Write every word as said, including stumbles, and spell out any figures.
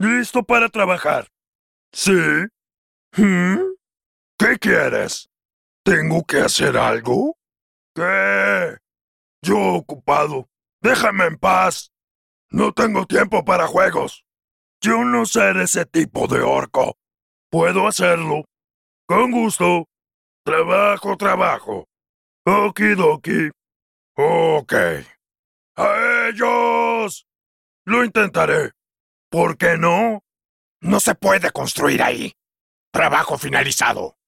Listo para trabajar. ¿Sí? ¿Mm? ¿Qué quieres? ¿Tengo que hacer algo? ¿Qué? Yo ocupado. Déjame en paz. No tengo tiempo para juegos. Yo no ser ese tipo de orco. Puedo hacerlo. Con gusto. Trabajo, trabajo. Okidoki. Ok. ¡A ellos! Lo intentaré. ¿Por qué no? No se puede construir ahí. Trabajo finalizado.